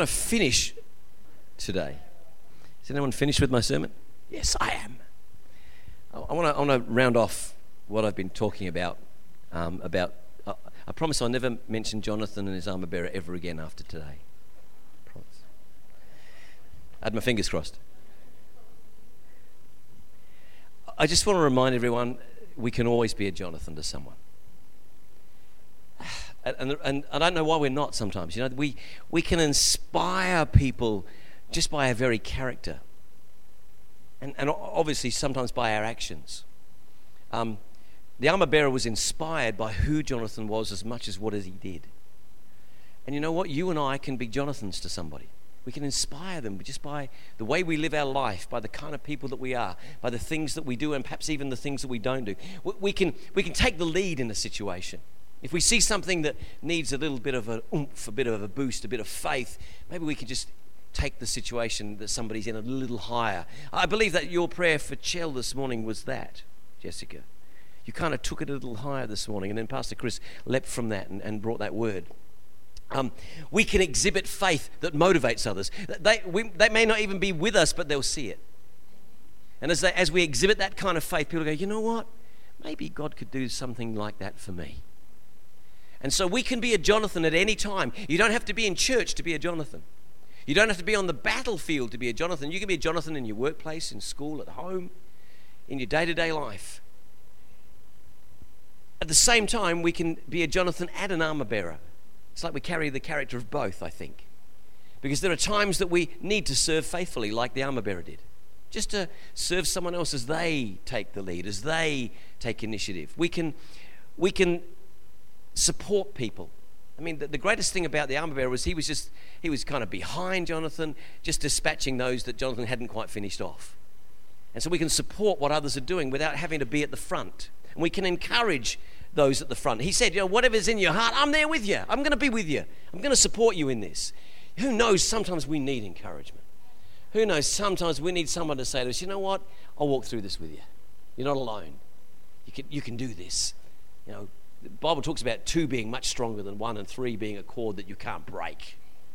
going to finish today. Is anyone finished with my sermon? Yes, I am. I want to round off what I've been talking about. I promise I'll never mention Jonathan and his armor bearer ever again after today. I promise. I had my fingers crossed. I just want to remind everyone, we can always be a Jonathan to someone. And I don't know why we're not sometimes. You know, we can inspire people just by our very character. And obviously sometimes by our actions. The armor bearer was inspired by who Jonathan was as much as what he did. And you know what? You and I can be Jonathans to somebody. We can inspire them just by the way we live our life, by the kind of people that we are, by the things that we do, and perhaps even the things that we don't do. We can take the lead in a situation. If we see something that needs a little bit of a oomph, a bit of a boost, a bit of faith, maybe we can just take the situation that somebody's in a little higher. I believe that your prayer for Chell this morning was that, Jessica. You kind of took it a little higher this morning, and then Pastor Chris leapt from that and brought that word. We can exhibit faith that motivates others. They may not even be with us, but they'll see it. And as we exhibit that kind of faith, people go, you know what? Maybe God could do something like that for me. And so we can be a Jonathan at any time. You don't have to be in church to be a Jonathan. You don't have to be on the battlefield to be a Jonathan. You can be a Jonathan in your workplace, in school, at home, in your day-to-day life. At the same time, we can be a Jonathan and an armor bearer. It's like we carry the character of both, I think. Because there are times that we need to serve faithfully, like the armor bearer did. Just to serve someone else as they take the lead, as they take initiative. We can support people. I mean, the greatest thing about the armor bearer was he was kind of behind Jonathan, just dispatching those that Jonathan hadn't quite finished off. And so we can support what others are doing without having to be at the front. And we can encourage those at the front. He said, you know, whatever's in your heart, I'm there with you. I'm going to be with you. I'm going to support you in this. Who knows, sometimes we need encouragement. Who knows, sometimes we need someone to say to us, you know what, I'll walk through this with you. You're not alone. You can do this. You know, the Bible talks about 2 being much stronger than 1 and 3 being a cord that you can't break.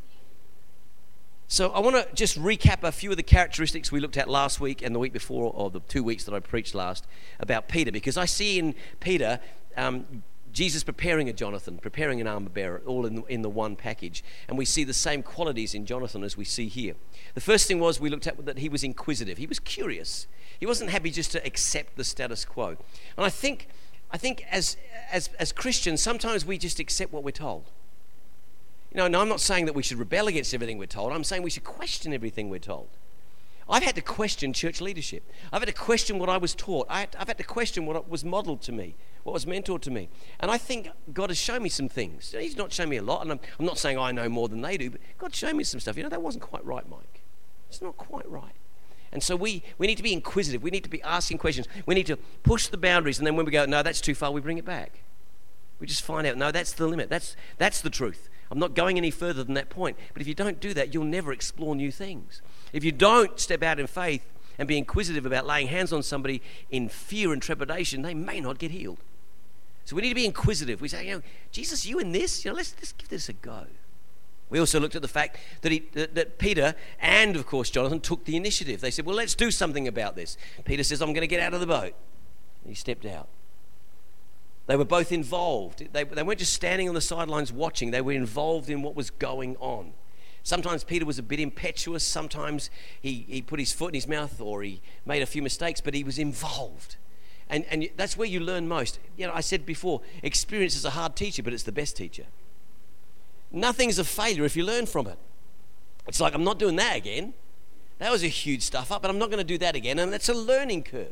So I want to just recap a few of the characteristics we looked at last week and the week before, or the 2 weeks that I preached last, about Peter. Because I see in Peter Jesus preparing a Jonathan, preparing an armor bearer, all in the one package. And we see the same qualities in Jonathan as we see here. The first thing was we looked at that he was inquisitive. He was curious. He wasn't happy just to accept the status quo. And I think as Christians, sometimes we just accept what we're told. You know, no, I'm not saying that we should rebel against everything we're told. I'm saying we should question everything we're told. I've had to question church leadership. I've had to question what I was taught. I've had to question what was modeled to me, what was mentored to me. And I think God has shown me some things. He's not shown me a lot, and I'm not saying I know more than they do, but God showed me some stuff. You know, that wasn't quite right, Mike. It's not quite right. And so we need to be inquisitive. We need to be asking questions. We need to push the boundaries, and then when we go, no, that's too far, we bring it back. We just find out, no, that's the limit. That's the truth. I'm not going any further than that point. But if you don't do that, you'll never explore new things. If you don't step out in faith and be inquisitive about laying hands on somebody in fear and trepidation, they may not get healed. So we need to be inquisitive. We say, you know, Jesus, you in this? You know, let's give this a go. We also looked at the fact that Peter and, of course, Jonathan took the initiative. They said, well, let's do something about this. Peter says, I'm going to get out of the boat. And he stepped out. They were both involved. They weren't just standing on the sidelines watching. They were involved in what was going on. Sometimes Peter was a bit impetuous. Sometimes he put his foot in his mouth, or he made a few mistakes, but he was involved. And that's where you learn most. You know, I said before, experience is a hard teacher, but it's the best teacher. Nothing's a failure if you learn from it. It's like, I'm not doing that again. That was a huge stuff up, but I'm not going to do that again. And that's a learning curve.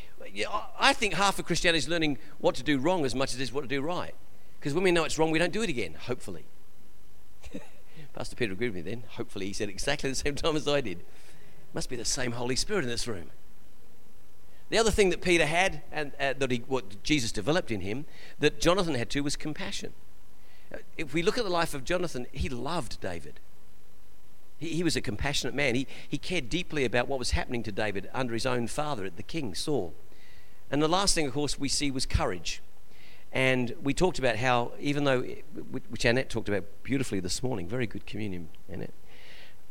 I think half of Christianity is learning what to do wrong as much as it is what to do right. Because when we know it's wrong, we don't do it again, hopefully. Pastor Peter agreed with me then. Hopefully he said exactly the same time as I did. Must be the same Holy Spirit in this room. The other thing that Peter had, and what Jesus developed in him, that Jonathan had too, was compassion. If we look at the life of Jonathan, he loved David. He was a compassionate man. He cared deeply about what was happening to David under his own father, the king, Saul. And the last thing, of course, we see was courage. And we talked about how, even though, which Annette talked about beautifully this morning, very good communion, Annette.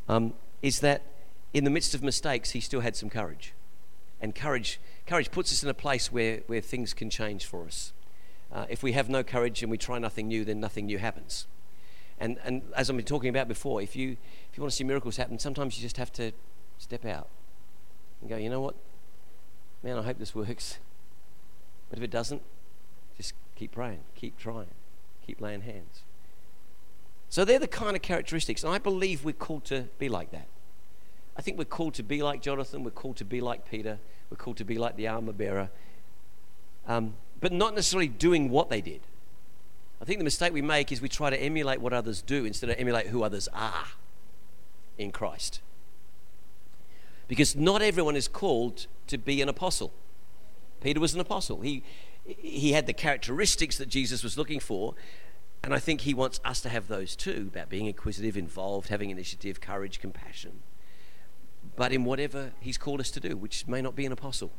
is that in the midst of mistakes, he still had some courage. And courage puts us in a place where things can change for us. If we have no courage and we try nothing new, then nothing new happens. And as I've been talking about before, if you want to see miracles happen, sometimes you just have to step out and go, you know what? Man, I hope this works. But if it doesn't, just keep praying, keep trying, keep laying hands. So they're the kind of characteristics, and I believe we're called to be like that. I think we're called to be like Jonathan, we're called to be like Peter, we're called to be like the armor bearer, but not necessarily doing what they did. I think the mistake we make is we try to emulate what others do instead of emulate who others are in Christ. Because not everyone is called to be an apostle. Peter was an apostle. He had the characteristics that Jesus was looking for, and I think he wants us to have those too, about being inquisitive, involved, having initiative, courage, compassion. But in whatever he's called us to do, which may not be an apostle.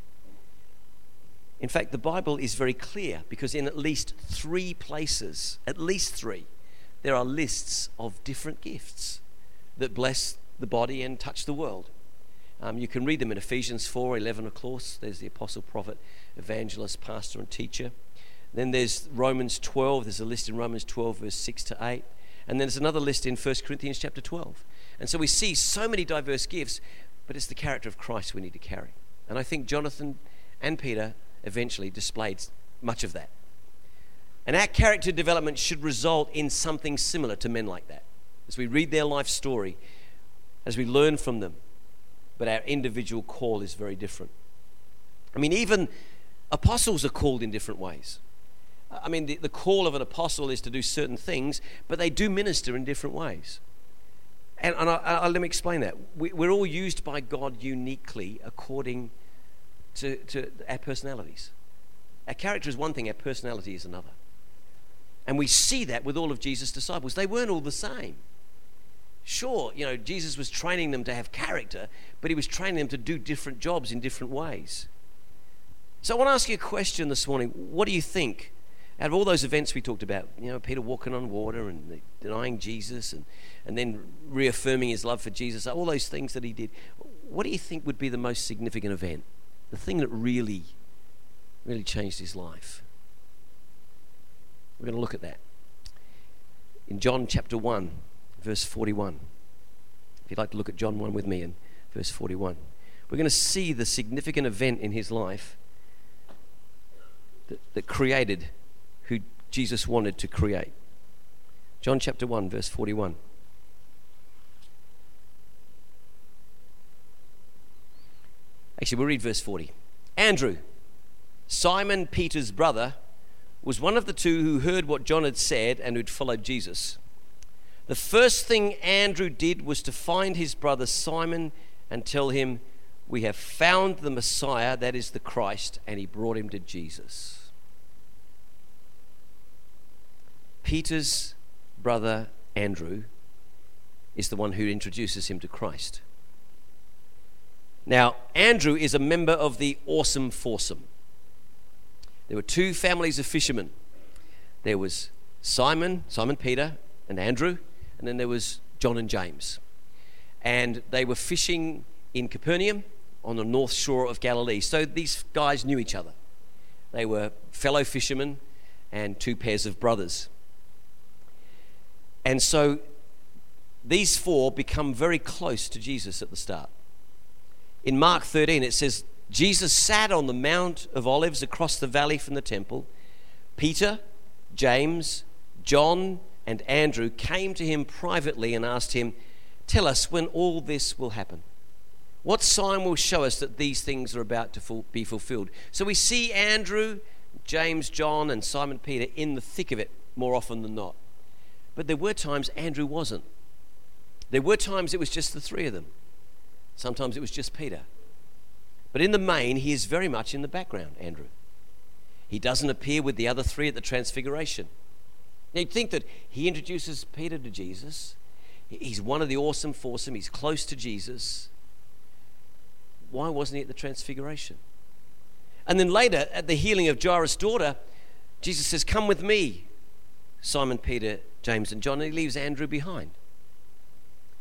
In fact, the Bible is very clear, because in at least 3 places, there are lists of different gifts that bless the body and touch the world. You can read them in Ephesians 4:11, of course. There's the apostle, prophet, evangelist, pastor, and teacher. Then there's Romans 12. There's a list in Romans 12, verse 6 to 8. And then there's another list in 1 Corinthians chapter 12. And so we see so many diverse gifts, but it's the character of Christ we need to carry. And I think Jonathan and Peter eventually displayed much of that. And our character development should result in something similar to men like that. As we read their life story, as we learn from them, but our individual call is very different. I mean, even apostles are called in different ways. I mean, the call of an apostle is to do certain things, but they do minister in different ways. And let me explain that. We're all used by God uniquely according to our personalities. Our character is one thing, our personality is another. And we see that with all of Jesus' disciples. They weren't all the same. Sure, Jesus was training them to have character, but he was training them to do different jobs in different ways. So I want to ask you a question this morning. What do you think? Out of all those events we talked about, Peter walking on water and denying Jesus and then reaffirming his love for Jesus, all those things that he did, what do you think would be the most significant event? The thing that really, really changed his life? We're going to look at that. In John chapter 1, verse 41. If you'd like to look at John 1 with me in verse 41. We're going to see the significant event in his life that created who Jesus wanted to create. John chapter 1, verse 41. Actually, we'll read verse 40. Andrew, Simon Peter's brother, was one of the 2 who heard what John had said and who'd followed Jesus. The first thing Andrew did was to find his brother Simon and tell him, "We have found the Messiah, that is the Christ," and he brought him to Jesus. Peter's brother Andrew is the one who introduces him to Christ. Now, Andrew is a member of the Awesome Foursome. There were 2 families of fishermen. There was Simon Peter, and Andrew, and then there was John and James. And they were fishing in Capernaum on the north shore of Galilee. So these guys knew each other. They were fellow fishermen and 2 pairs of brothers. And so these 4 become very close to Jesus at the start. In Mark 13, it says, Jesus sat on the Mount of Olives across the valley from the temple. Peter, James, John, and Andrew came to him privately and asked him, "Tell us when all this will happen. What sign will show us that these things are about to be fulfilled?" So we see Andrew, James, John, and Simon Peter in the thick of it more often than not. But there were times Andrew wasn't. There were times it was just the 3 of them. Sometimes it was just Peter. But in the main, he is very much in the background, Andrew. He doesn't appear with the other 3 at the Transfiguration. Now, you'd think that he introduces Peter to Jesus. He's one of the Awesome Foursome. He's close to Jesus. Why wasn't he at the Transfiguration? And then later, at the healing of Jairus' daughter, Jesus says, "Come with me, Simon, Peter, James, and John," and he leaves Andrew behind.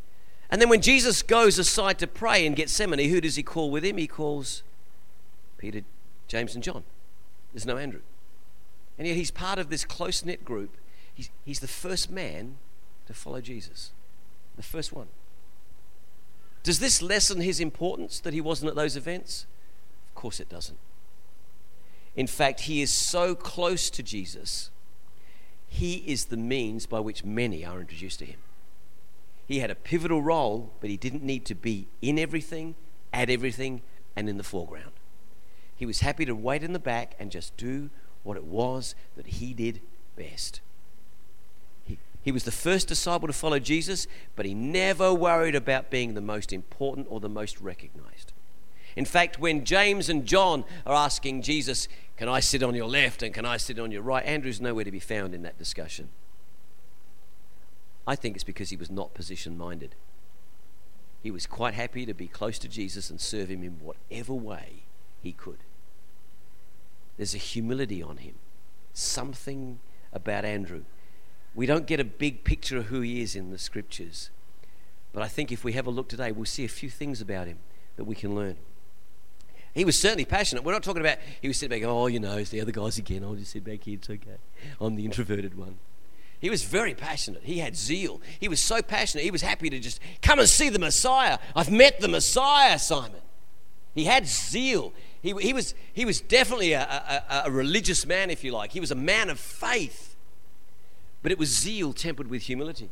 And then when Jesus goes aside to pray in Gethsemane, who does he call with him? He calls Peter, James, and John. There's no Andrew. And yet he's part of this close-knit group. He's the first man to follow Jesus. The first one. Does this lessen his importance that he wasn't at those events? Of course it doesn't. In fact, he is so close to Jesus, he is the means by which many are introduced to him. He had a pivotal role, but he didn't need to be in everything, at everything, and in the foreground. He was happy to wait in the back and just do what it was that he did best. He was the first disciple to follow Jesus, but he never worried about being the most important or the most recognized. In fact, when James and John are asking Jesus, can I sit on your left and can I sit on your right? Andrew's nowhere to be found in that discussion. I think it's because he was not position-minded. He was quite happy to be close to Jesus and serve him in whatever way he could. There's a humility on him. Something about Andrew. We don't get a big picture of who he is in the scriptures. But I think if we have a look today, we'll see a few things about him that we can learn. He was certainly passionate. We're not talking about he was sitting back, oh, you know, it's the other guys again. I'll just sit back here, it's okay. I'm the introverted one. He was very passionate. He had zeal. He was so passionate. He was happy to just come and see the Messiah. I've met the Messiah, Simon. He had zeal. He was definitely a religious man, if you like. He was a man of faith. But it was zeal tempered with humility.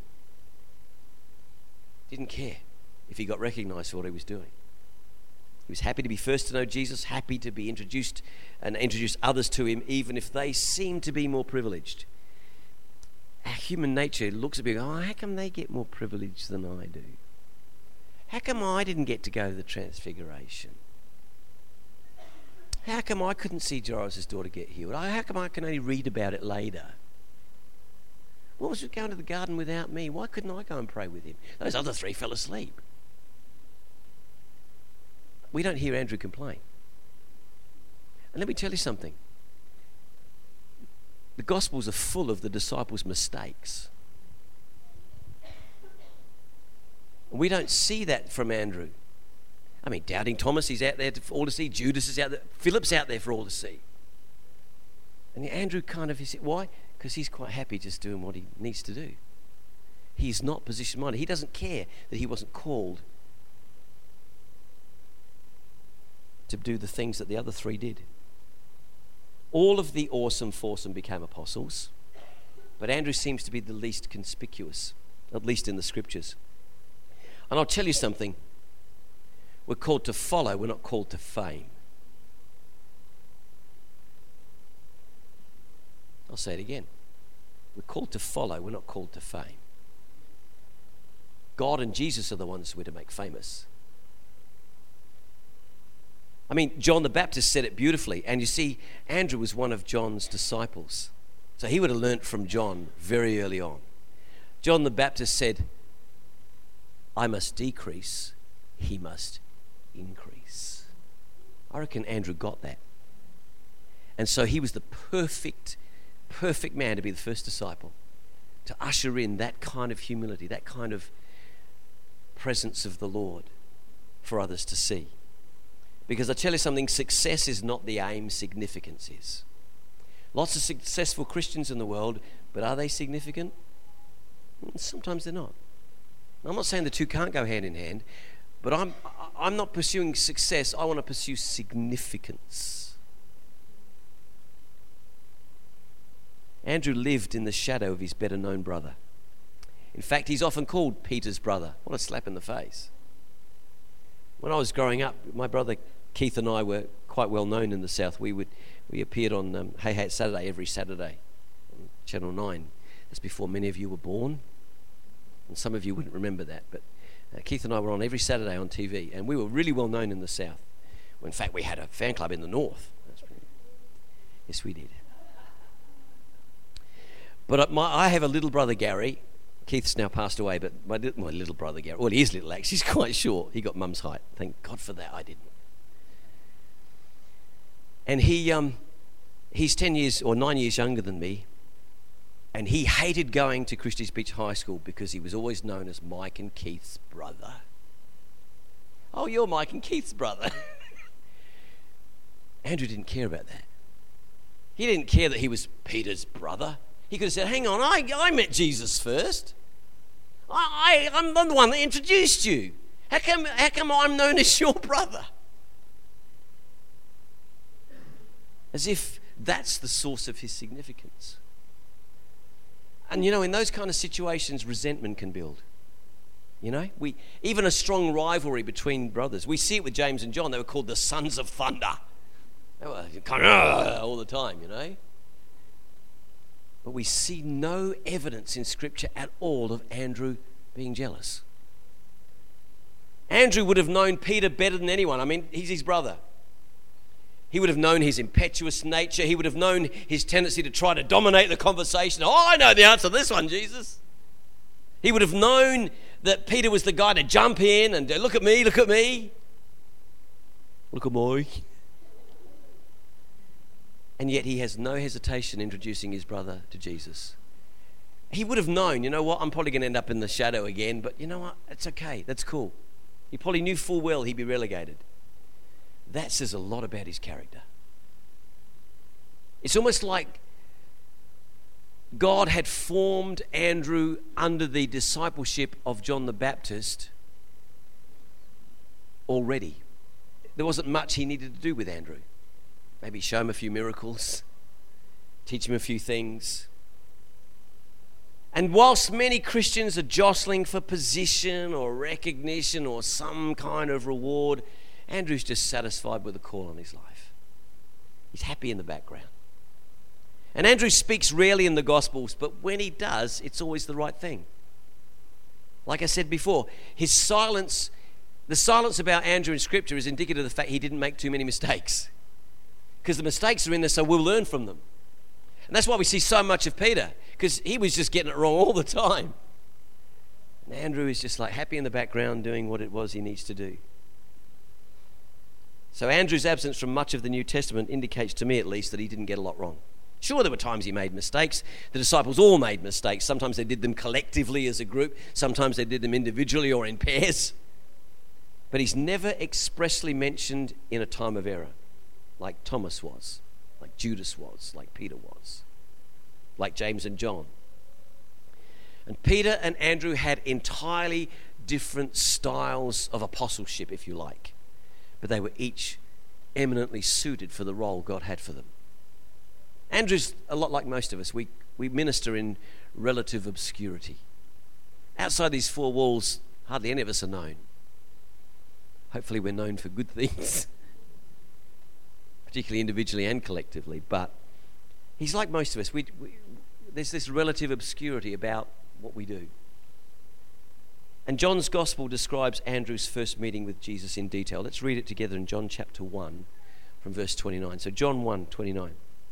Didn't care if he got recognized for what he was doing. He was happy to be first to know Jesus, happy to be introduced and introduce others to him, even if they seemed to be more privileged. Our human nature looks at people, how come they get more privilege than I do? How come I didn't get to go to the Transfiguration? How come I couldn't see Jairus' daughter get healed? How come I can only read about it later? What was going to the garden without me? Why couldn't I go and pray with him? Those other three fell asleep. We don't hear Andrew complain. And let me tell you something. The Gospels are full of the disciples' mistakes. We don't see that from Andrew. I mean, doubting Thomas, he's out there for all to see. Judas is out there. Philip's out there for all to see. And Andrew kind of, why? Because he's quite happy just doing what he needs to do. He's not position-minded. He doesn't care that he wasn't called to do the things that the other three did. All of the awesome foursome became apostles, but Andrew seems to be the least conspicuous, at least in the scriptures. And I'll tell you something. We're called to follow, we're not called to fame. I'll say it again. We're called to follow, we're not called to fame. God and Jesus are the ones we're to make famous. I mean, John the Baptist said it beautifully, and you see, Andrew was one of John's disciples. So he would have learnt from John very early on. John the Baptist said, I must decrease, he must increase. I reckon Andrew got that. And so he was the perfect man to be the first disciple, to usher in that kind of humility, that kind of presence of the Lord for others to see. Because I tell you something, success is not the aim, significance is. Lots of successful Christians in the world, but are they significant? Sometimes they're not. I'm not saying the two can't go hand in hand, but I'm not pursuing success, I want to pursue significance. Andrew lived in the shadow of his better known brother. In fact, he's often called Peter's brother. What a slap in the face. When I was growing up, my brother Keith and I were quite well known in the South. We appeared on Hey Hey It's Saturday every Saturday on Channel 9. That's before many of you were born. And some of you wouldn't remember that, but Keith and I were on every Saturday on TV, and we were really well known in the South. Well, in fact, we had a fan club in the North. Yes, we did. But I have a little brother, Gary. Keith's now passed away, but my little brother, Gary, well, he is little, actually. He's quite short. He got mum's height. Thank God for that, I didn't. And he's 10 years or 9 years younger than me. And he hated going to Christie's Beach High School because he was always known as Mike and Keith's brother. Oh, you're Mike and Keith's brother. Andrew didn't care about that. He didn't care that he was Peter's brother. He could have said, hang on, I met Jesus first. I'm the one that introduced you. How come I'm known as your brother? As if that's the source of his significance. And in those kind of situations, resentment can build. Even a strong rivalry between brothers. We see it with James and John. They were called the sons of thunder. They were kind of all the time, But we see no evidence in Scripture at all of Andrew being jealous. Andrew would have known Peter better than anyone. I mean, he's his brother. He would have known his impetuous nature. He would have known his tendency to try to dominate the conversation. Oh, I know the answer to this one, Jesus. He would have known that Peter was the guy to jump in and look at me, look at me. Look at me. And yet he has no hesitation introducing his brother to Jesus. He would have known, I'm probably going to end up in the shadow again, but you know what? It's okay. That's cool. He probably knew full well he'd be relegated. That says a lot about his character. It's almost like God had formed Andrew under the discipleship of John the Baptist already. There wasn't much he needed to do with Andrew. Maybe show him a few miracles, teach him a few things. And whilst many Christians are jostling for position or recognition or some kind of reward, Andrew's just satisfied with the call on his life. He's happy in the background. And Andrew speaks rarely in the Gospels, but when he does, it's always the right thing. Like I said before, the silence about Andrew in Scripture is indicative of the fact he didn't make too many mistakes. Because the mistakes are in there, so we'll learn from them. And that's why we see so much of Peter, because he was just getting it wrong all the time. And Andrew is just like happy in the background doing what it was he needs to do. So Andrew's absence from much of the New Testament indicates to me at least that he didn't get a lot wrong. Sure, there were times he made mistakes. The disciples all made mistakes. Sometimes they did them collectively as a group. Sometimes they did them individually or in pairs. But he's never expressly mentioned in a time of error, like Thomas was, like Judas was, like Peter was, like James and John. And Peter and Andrew had entirely different styles of apostleship, if you like. But they were each eminently suited for the role God had for them. Andrew's a lot like most of us. We minister in relative obscurity. Outside these four walls, hardly any of us are known. Hopefully we're known for good things, particularly individually and collectively. But he's like most of us. There's this relative obscurity about what we do. And John's Gospel describes Andrew's first meeting with Jesus in detail. Let's read it together in John chapter 1 from verse 29. So John 1:29. It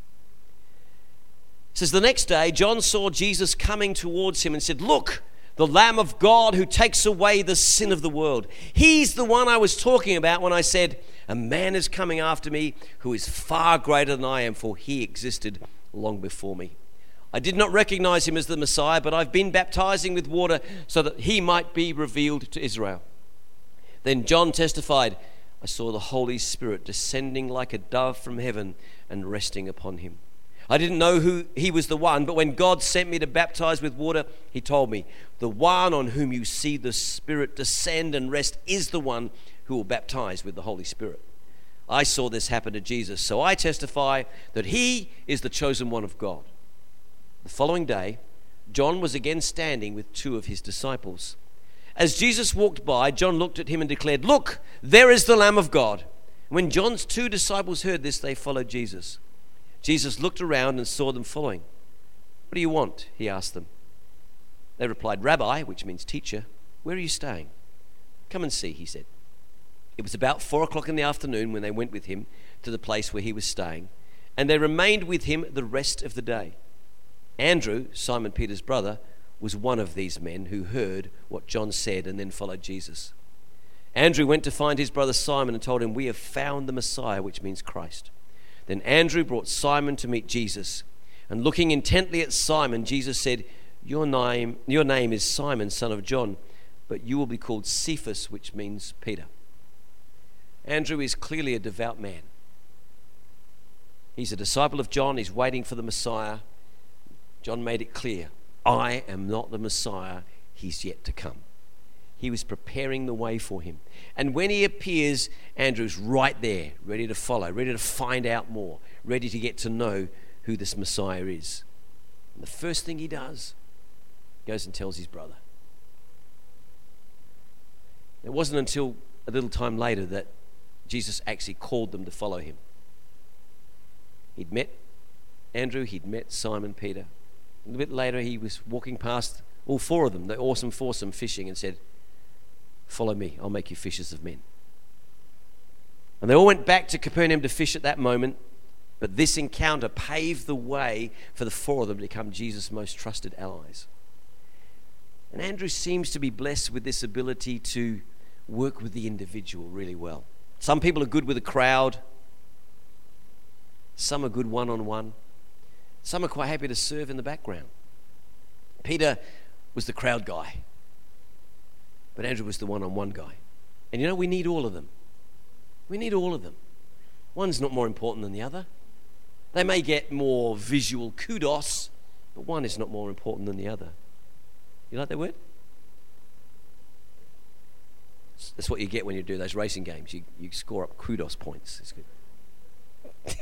says, the next day John saw Jesus coming towards him and said, look, the Lamb of God who takes away the sin of the world. He's the one I was talking about when I said, a man is coming after me who is far greater than I am, for he existed long before me. I did not recognize him as the Messiah, but I've been baptizing with water so that he might be revealed to Israel. Then John testified, I saw the Holy Spirit descending like a dove from heaven and resting upon him. I didn't know who he was the one, but when God sent me to baptize with water, he told me, the one on whom you see the Spirit descend and rest is the one who will baptize with the Holy Spirit. I saw this happen to Jesus, so I testify that he is the chosen one of God. The following day, John was again standing with two of his disciples. As Jesus walked by, John looked at him and declared, look, there is the Lamb of God. When John's two disciples heard this, they followed Jesus. Jesus looked around and saw them following. What do you want? He asked them. They replied, Rabbi, which means teacher, where are you staying? Come and see, he said. It was about 4:00 in the afternoon when they went with him to the place where he was staying, and they remained with him the rest of the day. Andrew, Simon Peter's brother, was one of these men who heard what John said and then followed Jesus. Andrew went to find his brother Simon and told him, we have found the Messiah, which means Christ. Then Andrew brought Simon to meet Jesus. And looking intently at Simon, Jesus said, your name is Simon, son of John, but you will be called Cephas, which means Peter. Andrew is clearly a devout man. He's a disciple of John. He's waiting for the Messiah. John made it clear, I am not the Messiah. He's yet to come. He was preparing the way for him. And when he appears, Andrew's right there, ready to follow, ready to find out more, ready to get to know who this Messiah is. And the first thing he does, goes and tells his brother. It wasn't until a little time later that Jesus actually called them to follow him. He'd met Andrew, he'd met Simon Peter. A little bit later, he was walking past all four of them, the awesome foursome, fishing, and said, follow me, I'll make you fishers of men. And they all went back to Capernaum to fish at that moment, but this encounter paved the way for the four of them to become Jesus' most trusted allies. And Andrew seems to be blessed with this ability to work with the individual really well. Some people are good with a crowd. Some are good one-on-one. Some are quite happy to serve in the background. Peter was the crowd guy, but Andrew was the one-on-one guy. And we need all of them. We need all of them. One's not more important than the other. They may get more visual kudos, but one is not more important than the other. You like that word? That's what you get when you do those racing games. You score up kudos points. It's good.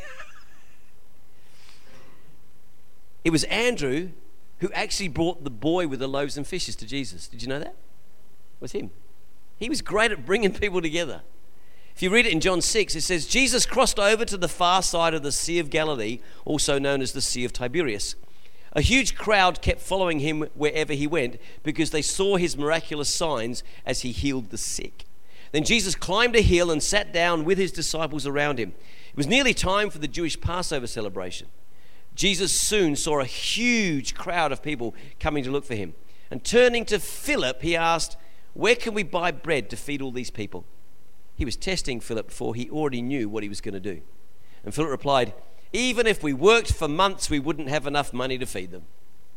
It was Andrew who actually brought the boy with the loaves and fishes to Jesus. Did you know that? It was him. He was great at bringing people together. If you read it in John 6, it says, Jesus crossed over to the far side of the Sea of Galilee, also known as the Sea of Tiberias. A huge crowd kept following him wherever he went because they saw his miraculous signs as he healed the sick. Then Jesus climbed a hill and sat down with his disciples around him. It was nearly time for the Jewish Passover celebration. Jesus soon saw a huge crowd of people coming to look for him. And turning to Philip, he asked, where can we buy bread to feed all these people? He was testing Philip, for he already knew what he was going to do. And Philip replied, even if we worked for months, we wouldn't have enough money to feed them.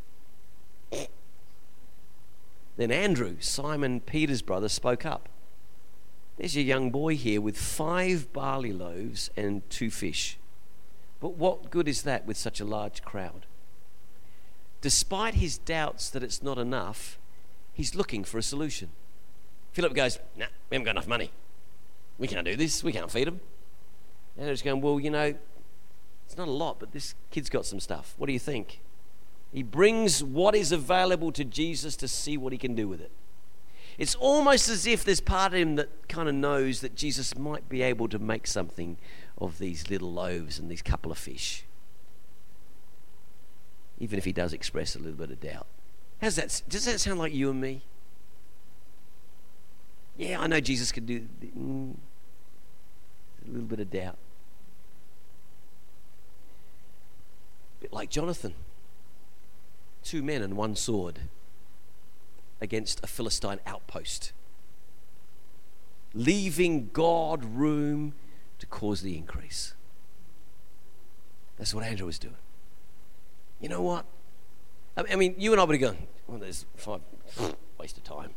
Then Andrew, Simon Peter's brother, spoke up. There's a young boy here with 5 barley loaves and 2 fish. But what good is that with such a large crowd? Despite his doubts that it's not enough, he's looking for a solution. Philip goes, nah, we haven't got enough money. We can't do this. We can't feed them. And Andrew's going, well, it's not a lot, but this kid's got some stuff. What do you think? He brings what is available to Jesus to see what he can do with it. It's almost as if there's part of him that kind of knows that Jesus might be able to make something of these little loaves and these couple of fish. Even if he does express a little bit of doubt. Does that sound like you and me? Yeah, I know Jesus could do a little bit of doubt. A bit like Jonathan. 2 men and 1 sword against a Philistine outpost, leaving God room to cause the increase. That's what Andrew was doing. You know what? I mean, you and I would have gone, well, there's 5, waste of time.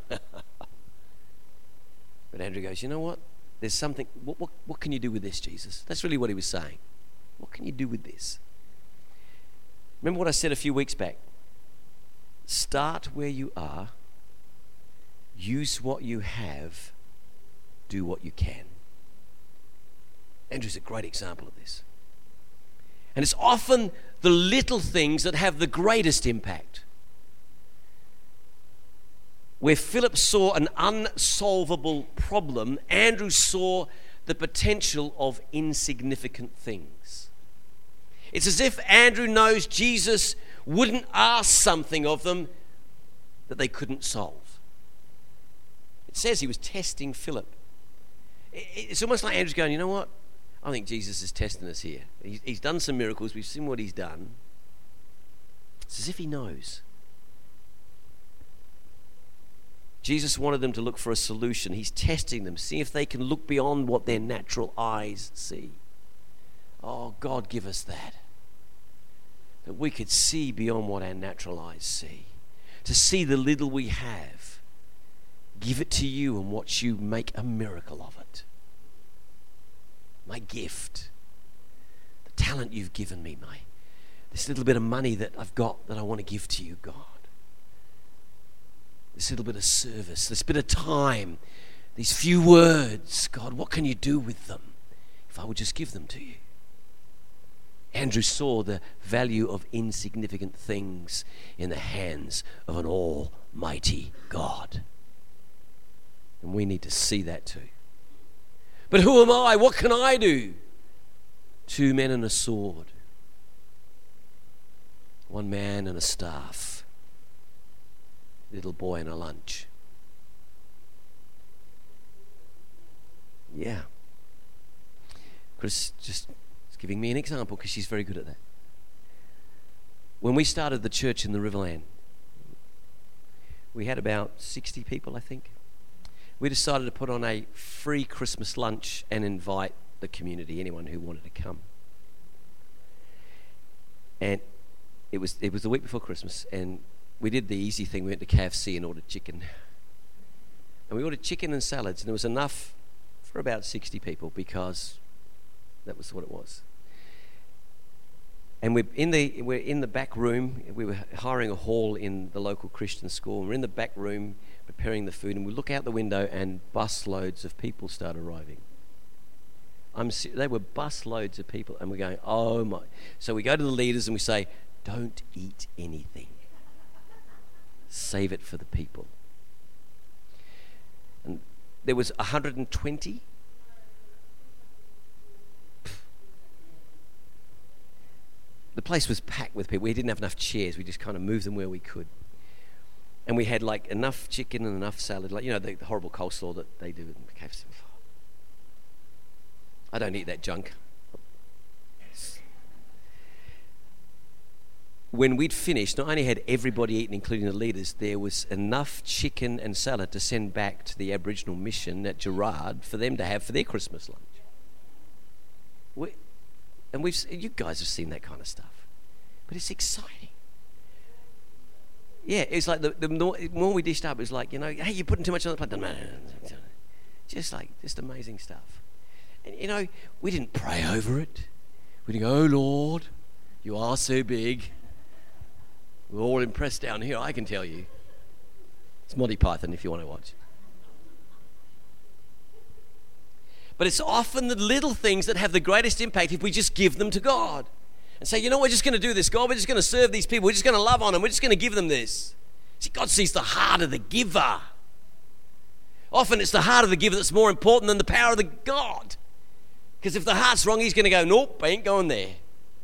But Andrew goes, you know what? There's something, what can you do with this, Jesus? That's really what he was saying. What can you do with this? Remember what I said a few weeks back? Start where you are, use what you have, do what you can. Andrew's a great example of this. And it's often the little things that have the greatest impact. Where Philip saw an unsolvable problem, Andrew saw the potential of insignificant things. It's as if Andrew knows Jesus wouldn't ask something of them that they couldn't solve. It says he was testing Philip. It's almost like Andrew's going, you know what? I think Jesus is testing us here. He's done some miracles. We've seen what he's done. It's as if he knows. Jesus wanted them to look for a solution. He's testing them, see if they can look beyond what their natural eyes see. Oh, God, give us that. that we could see beyond what our natural eyes see, to see the little we have, give it to you and watch you make a miracle of it. My gift, the talent you've given me, this little bit of money that I've got that I want to give to you, God. This little bit of service, this bit of time, these few words, God, what can you do with them if I would just give them to you? Andrew saw the value of insignificant things in the hands of an almighty God. And we need to see that too. But who am I? What can I do? 2 men and a sword. 1 man and a staff. Little boy and a lunch. Yeah. Chris just is giving me an example because she's very good at that. When we started the church in the Riverland, we had about 60 people, I think. We decided to put on a free Christmas lunch and invite the community, anyone who wanted to come. And it was the week before Christmas, and we did the easy thing. We went to KFC and ordered chicken. And we ordered chicken and salads, and there was enough for about 60 people because that was what it was. And we're in the back room. We were hiring a hall in the local Christian school. And we're in the back room preparing the food, and we look out the window and busloads of people start arriving. They were busloads of people, and we're going, oh my. So we go to the leaders and we say, don't eat anything. Save it for the people. And there was 120. The place was packed with people. We didn't have enough chairs. We just kind of moved them where we could. And we had like enough chicken and enough salad, like, you know, the horrible coleslaw that they do in KFC. I don't eat that junk. When we'd finished, not only had everybody eaten, including the leaders, there was enough chicken and salad to send back to the Aboriginal mission at Gerard for them to have for their Christmas lunch. You guys have seen that kind of stuff, but it's exciting. Yeah, it's like the more we dished up, it was like, you know, hey, you're putting too much on the plate. Just amazing stuff. And, you know, we didn't pray over it. We didn't go, oh, Lord, you are so big. We're all impressed down here, I can tell you. It's Monty Python if you want to watch. But it's often the little things that have the greatest impact if we just give them to God. And say, you know, we're just going to do this, God. We're just going to serve these people. We're just going to love on them. We're just going to give them this. See, God sees the heart of the giver. Often it's the heart of the giver that's more important than the power of the God. Because if the heart's wrong, he's going to go, nope, I ain't going there.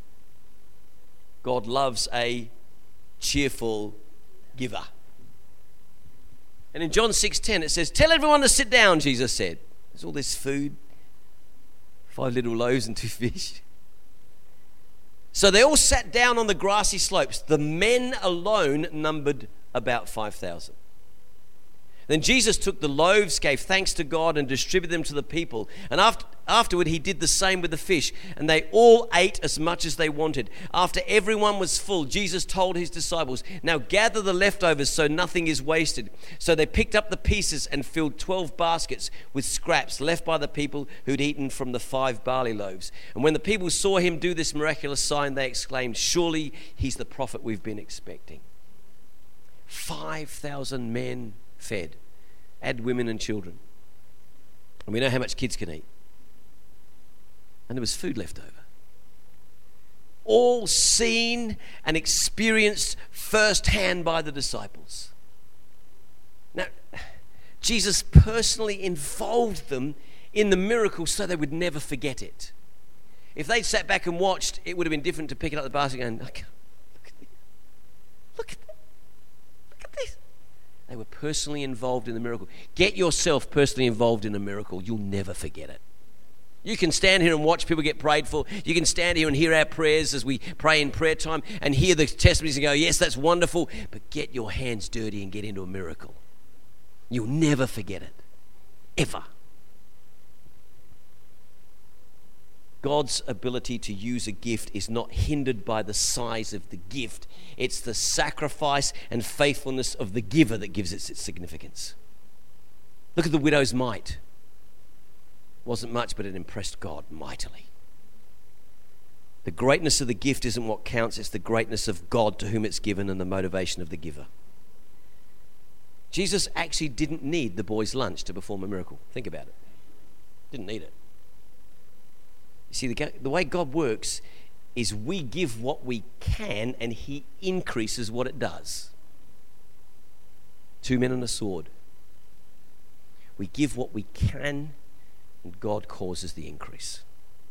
God loves a cheerful giver. And in John 6:10 it says, tell everyone to sit down, Jesus said. There's all this food, 5 little loaves and 2 fish. So they all sat down on the grassy slopes. The men alone numbered about 5,000. Then Jesus took the loaves, gave thanks to God, and distributed them to the people. And afterward, he did the same with the fish. And they all ate as much as they wanted. After everyone was full, Jesus told his disciples, now gather the leftovers so nothing is wasted. So they picked up the pieces and filled 12 baskets with scraps left by the people who'd eaten from the 5 barley loaves. And when the people saw him do this miraculous sign, they exclaimed, surely he's the prophet we've been expecting. 5,000 men fed. Add women and children. And we know how much kids can eat. And there was food left over. All seen and experienced firsthand by the disciples. Now, Jesus personally involved them in the miracle so they would never forget it. If they'd sat back and watched, it would have been different to picking up the basket and going, look at that. They were personally involved in the miracle. Get yourself personally involved in a miracle. You'll never forget it. You can stand here and watch people get prayed for. You can stand here and hear our prayers as we pray in prayer time and hear the testimonies and go, yes, that's wonderful. But get your hands dirty and get into a miracle. You'll never forget it. Ever. God's ability to use a gift is not hindered by the size of the gift. It's the sacrifice and faithfulness of the giver that gives it its significance. Look at the widow's mite. Wasn't much, but it impressed God mightily. The greatness of the gift isn't what counts, it's the greatness of God to whom it's given and the motivation of the giver. Jesus actually didn't need the boy's lunch to perform a miracle. Think about it. Didn't need it. You see, the way God works is we give what we can and he increases what it does. 2 men and a sword. We give what we can and God causes the increase.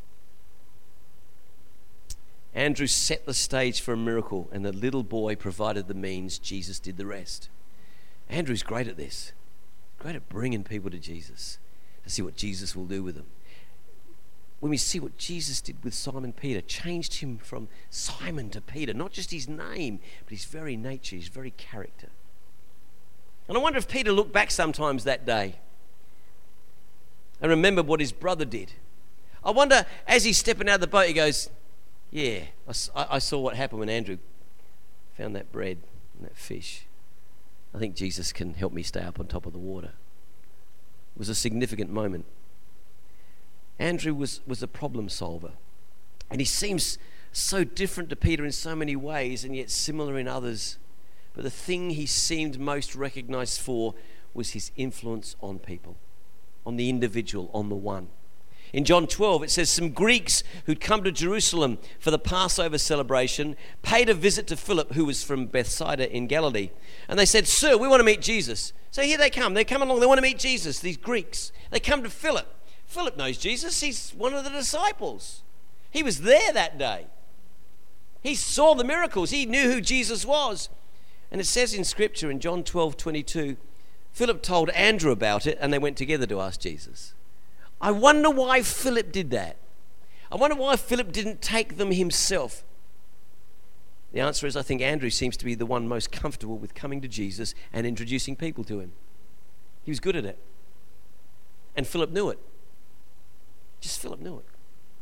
Andrew set the stage for a miracle and the little boy provided the means. Jesus did the rest. Andrew's great at this. Great at bringing people to Jesus to see what Jesus will do with them. When we see what Jesus did with Simon Peter, changed him from Simon to Peter, not just his name, but his very nature, his very character. And I wonder if Peter looked back sometimes that day and remembered what his brother did. I wonder, as he's stepping out of the boat, he goes, yeah, I saw what happened when Andrew found that bread and that fish. I think Jesus can help me stay up on top of the water. It was a significant moment. Andrew was a problem solver. And he seems so different to Peter in so many ways and yet similar in others. But the thing he seemed most recognized for was his influence on people, on the individual, on the one. In John 12, it says, some Greeks who'd come to Jerusalem for the Passover celebration paid a visit to Philip, who was from Bethsaida in Galilee. And they said, sir, we want to meet Jesus. So here they come. They come along. They want to meet Jesus, these Greeks. They come to Philip. Philip knows Jesus. He's one of the disciples. He was there that day. He saw the miracles. He knew who Jesus was. And it says in Scripture in John 12:22, Philip told Andrew about it and they went together to ask Jesus. I wonder why Philip did that. I wonder why Philip didn't take them himself. The answer is I think Andrew seems to be the one most comfortable with coming to Jesus and introducing people to him. He was good at it. And Philip knew it. Just Philip knew it.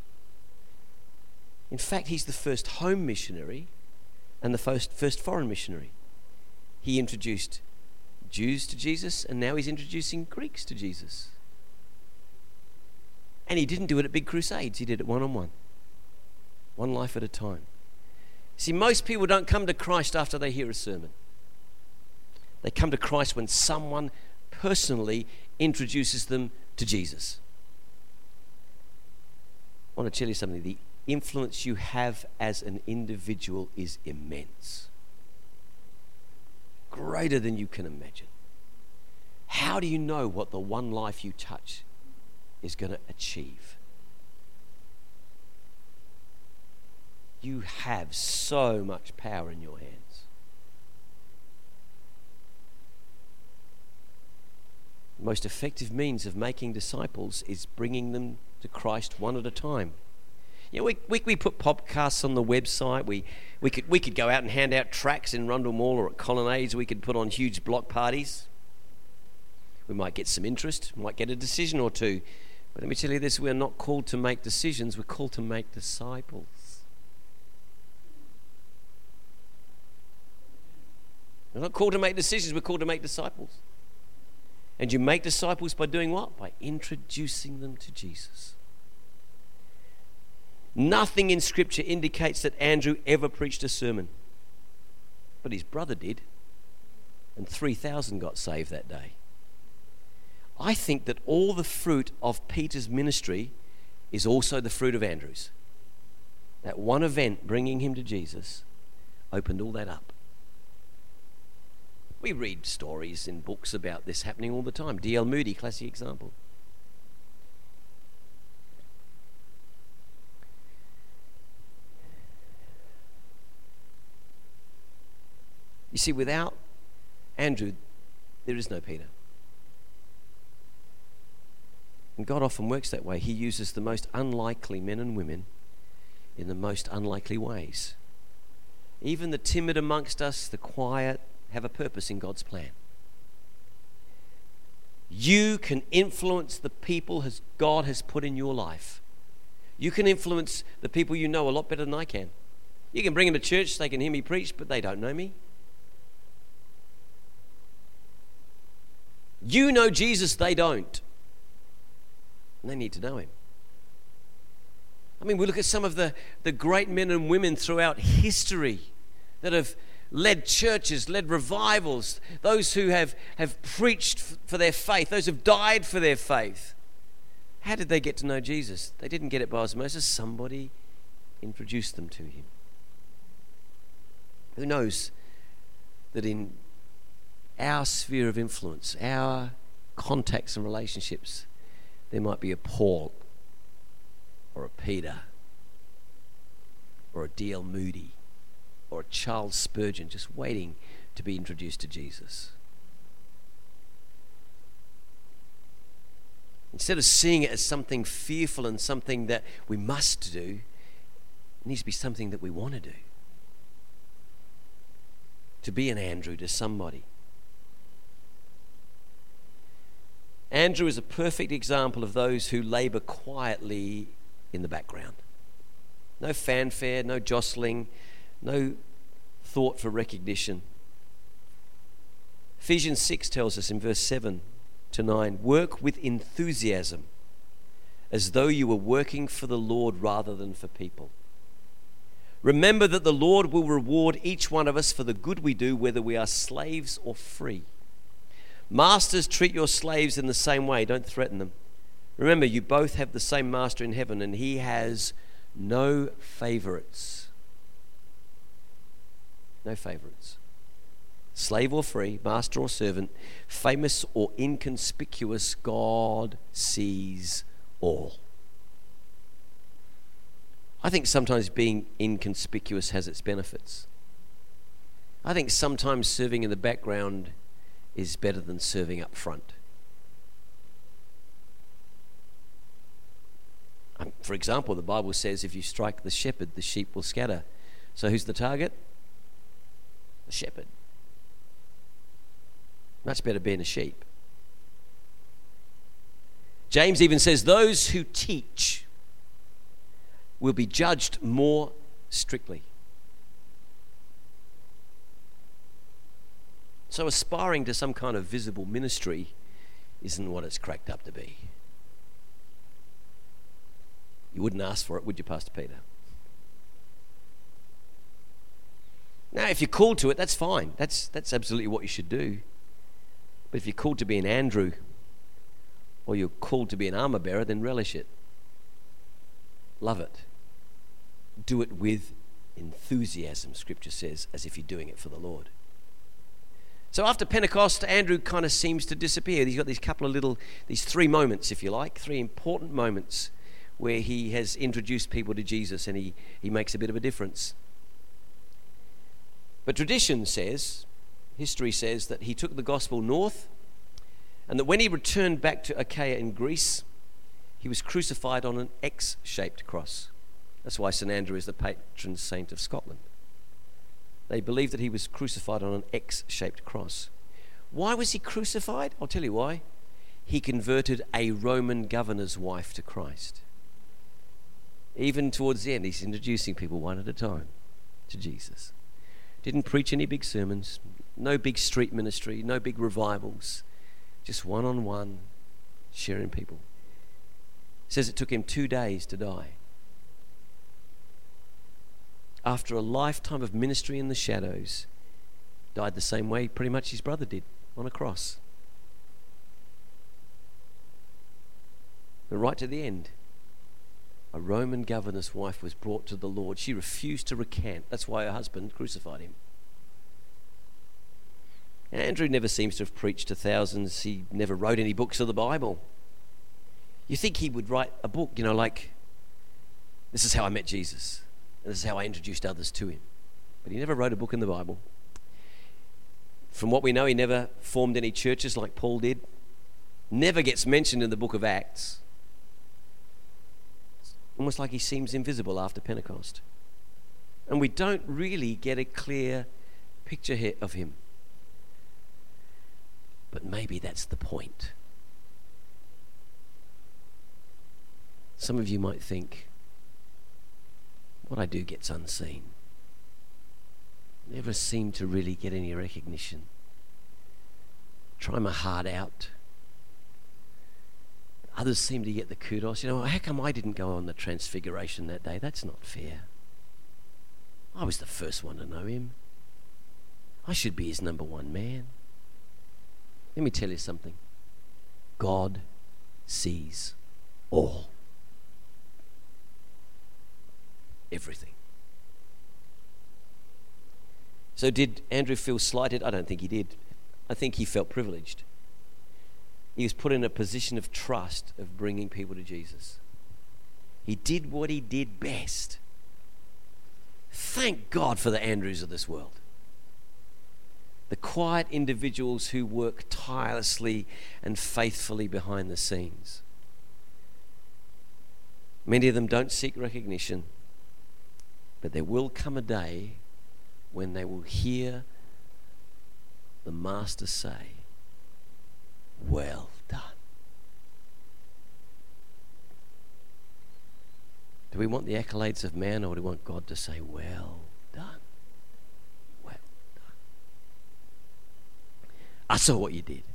In fact, he's the first home missionary and the first foreign missionary. He introduced Jews to Jesus and now he's introducing Greeks to Jesus. And he didn't do it at big crusades. He did it one-on-one. One life at a time. See, most people don't come to Christ after they hear a sermon. They come to Christ when someone personally introduces them to Jesus. I want to tell you something. The influence you have as an individual is immense. Greater than you can imagine. How do you know what the one life you touch is going to achieve? You have so much power in your hands. The most effective means of making disciples is bringing them to Christ one at a time. You know, we put podcasts on the website. We could go out and hand out tracts in Rundle Mall or at Colonnades. We could put on huge block parties. We might get some interest, might get a decision or two. But let me tell you this, we're not called to make decisions, we're called to make disciples. We're not called to make decisions, we're called to make disciples. And you make disciples by doing what? By introducing them to Jesus. Nothing in Scripture indicates that Andrew ever preached a sermon. But his brother did. And 3,000 got saved that day. I think that all the fruit of Peter's ministry is also the fruit of Andrew's. That one event bringing him to Jesus opened all that up. We read stories in books about this happening all the time. D.L. Moody, classic example. You see, without Andrew, there is no Peter. And God often works that way. He uses the most unlikely men and women in the most unlikely ways. Even the timid amongst us, the quiet, have a purpose in God's plan. You can influence the people God has put in your life. You can influence the people you know a lot better than I can. You can bring them to church, they can hear me preach, but they don't know me. You know Jesus, they don't. And they need to know him. I mean, we look at some of the great men and women throughout history that have led churches, led revivals, those who have preached for their faith, those who have died for their faith. How did they get to know Jesus? They didn't get it by osmosis. Somebody introduced them to him. Who knows that in our sphere of influence, our contacts and relationships, there might be a Paul or a Peter or a D.L. Moody or a Charles Spurgeon just waiting to be introduced to Jesus. Instead of seeing it as something fearful and something that we must do, it needs to be something that we want to do. To be an Andrew to somebody. Andrew is a perfect example of those who labour quietly in the background. No fanfare, no jostling, no thought for recognition. Ephesians 6 tells us in verse 7 to 9, work with enthusiasm as though you were working for the Lord rather than for people. Remember that the Lord will reward each one of us for the good we do, whether we are slaves or free. Masters, treat your slaves in the same way. Don't threaten them. Remember, you both have the same master in heaven, and he has no favorites. No favorites. Slave or free, master or servant, famous or inconspicuous, God sees all. I think sometimes being inconspicuous has its benefits. I think sometimes serving in the background is better than serving up front. For example, the Bible says if you strike the shepherd, the sheep will scatter. So who's the target? The shepherd. Much better being a sheep. James even says those who teach will be judged more strictly. So aspiring to some kind of visible ministry isn't what it's cracked up to be. You wouldn't ask for it, would you, Pastor Peter? Now, if you're called to it, that's fine. That's absolutely what you should do. But if you're called to be an Andrew, or you're called to be an armor bearer, then relish it. Love it. Do it with enthusiasm, Scripture says, as if you're doing it for the Lord. So after Pentecost, Andrew kind of seems to disappear. He's got these three moments, if you like, three important moments where he has introduced people to Jesus, and he makes a bit of a difference. But tradition says, history says, that he took the gospel north, and that when he returned back to Achaia in Greece, he was crucified on an X-shaped cross. That's why St. Andrew is the patron saint of Scotland. They believe that he was crucified on an X-shaped cross. Why was he crucified? I'll tell you why. He converted a Roman governor's wife to Christ. Even towards the end, he's introducing people one at a time to Jesus. Didn't preach any big sermons, no big street ministry, no big revivals, just one-on-one, sharing people. It says it took him 2 days to die. After a lifetime of ministry in the shadows, died the same way pretty much his brother did, on a cross. But right to the end, a Roman governor's wife was brought to the Lord. She refused to recant. That's why her husband crucified him. Andrew never seems to have preached to thousands. He never wrote any books of the Bible. You think he would write a book, like, this is how I met Jesus, and this is how I introduced others to him. But he never wrote a book in the Bible. From what we know, he never formed any churches like Paul did. Never gets mentioned in the book of Acts. It's almost like he seems invisible after Pentecost. And we don't really get a clear picture here of him. But maybe that's the point. Some of you might think, what I do gets unseen. Never seem to really get any recognition. Try my heart out. Others seem to get the kudos. You know, how come I didn't go on the Transfiguration that day? That's not fair. I was the first one to know him. I should be his number one man. Let me tell you something. God sees all. Everything. So did Andrew feel slighted? I don't think he did. I think he felt privileged. He was put in a position of trust of bringing people to Jesus. He did what he did best. Thank God for the Andrews of this world. The quiet individuals who work tirelessly and faithfully behind the scenes. Many of them don't seek recognition, but there will come a day when they will hear the Master say, "Well done." Do we want the accolades of man, or do we want God to say, "Well done"? Well done. I saw what you did.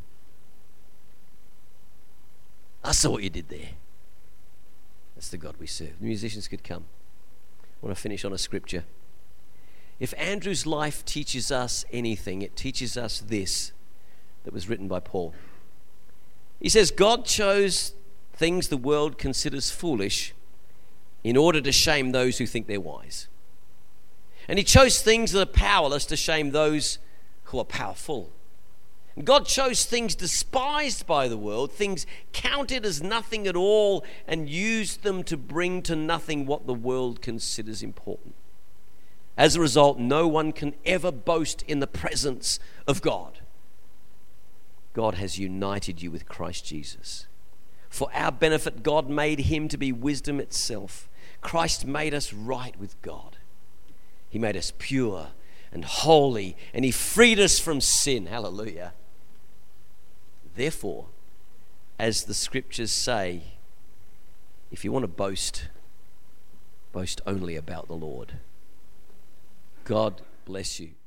I saw what you did there. That's the God we serve. The musicians could come. I want to finish on a scripture. If Andrew's life teaches us anything, it teaches us this that was written by Paul. He says, God chose things the world considers foolish in order to shame those who think they're wise. And he chose things that are powerless to shame those who are powerful. And God chose things despised by the world, things counted as nothing at all, and used them to bring to nothing what the world considers important. As a result, no one can ever boast in the presence of God. God has united you with Christ Jesus. For our benefit, God made him to be wisdom itself. Christ made us right with God. He made us pure and holy, and he freed us from sin. Hallelujah. Therefore, as the scriptures say, if you want to boast, boast only about the Lord. God bless you.